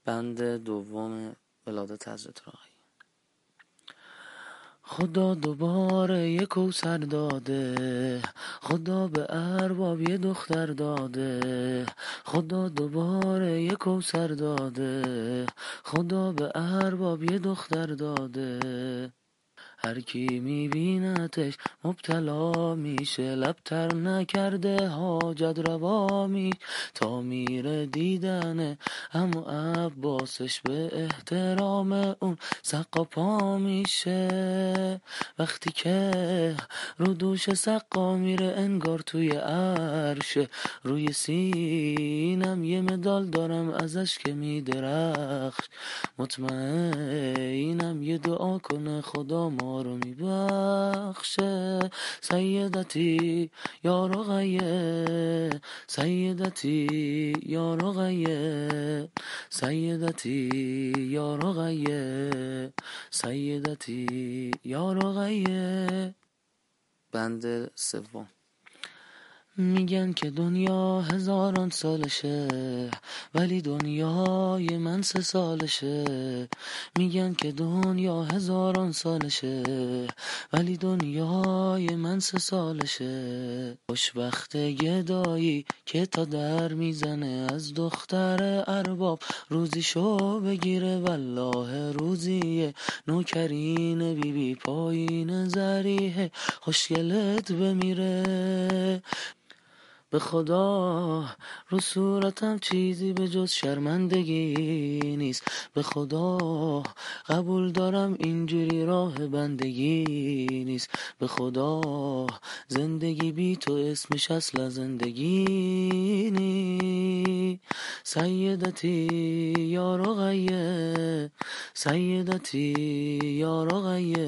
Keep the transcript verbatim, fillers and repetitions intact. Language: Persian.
بند دوم ولادت حضرت راهی. خدا دوباره یه کوثر داده، خدا به ارباب یه دختر داده. خدا دوباره یه کوثر داده، خدا به ارباب یه دختر داده. هر کی میبینتش مبتلا میشه، لبتر نکرده حاجت روا می تا میره دیدنه همو عباسش به احترام اون سقا پا میشه. وقتی که رو دوش سقا میره انگار توی عرشه، روی سینم یه مدال دارم ازش که میدرخش. مطمئنم یه دعا کنه خدا ما رو میبخشه. سیدتی یا رقیه، سیدتی یا رقیه، سیدتی یا رقیه، سیدتی یا رقیه. بند سوم. میگن که دنیا هزاران سالشه، ولی دنیای من سه سالشه. میگن که دنیا هزاران سالشه، ولی دنیای من سه سالشه. خوشبخت گدایی که تا در میزنه از دختر ارباب روزیشو بگیره. والله روزیه نوکرین بی بی پایین زریه خوشگلت بمیره. به خدا رو صورتم چیزی به جز شرمندگی نیست. به خدا قبول دارم اینجوری راه بندگی نیست. به خدا زندگی بی تو اسمش اصلا زندگی نیست. سیدتی یا رقیه، سیدتی یا رقیه،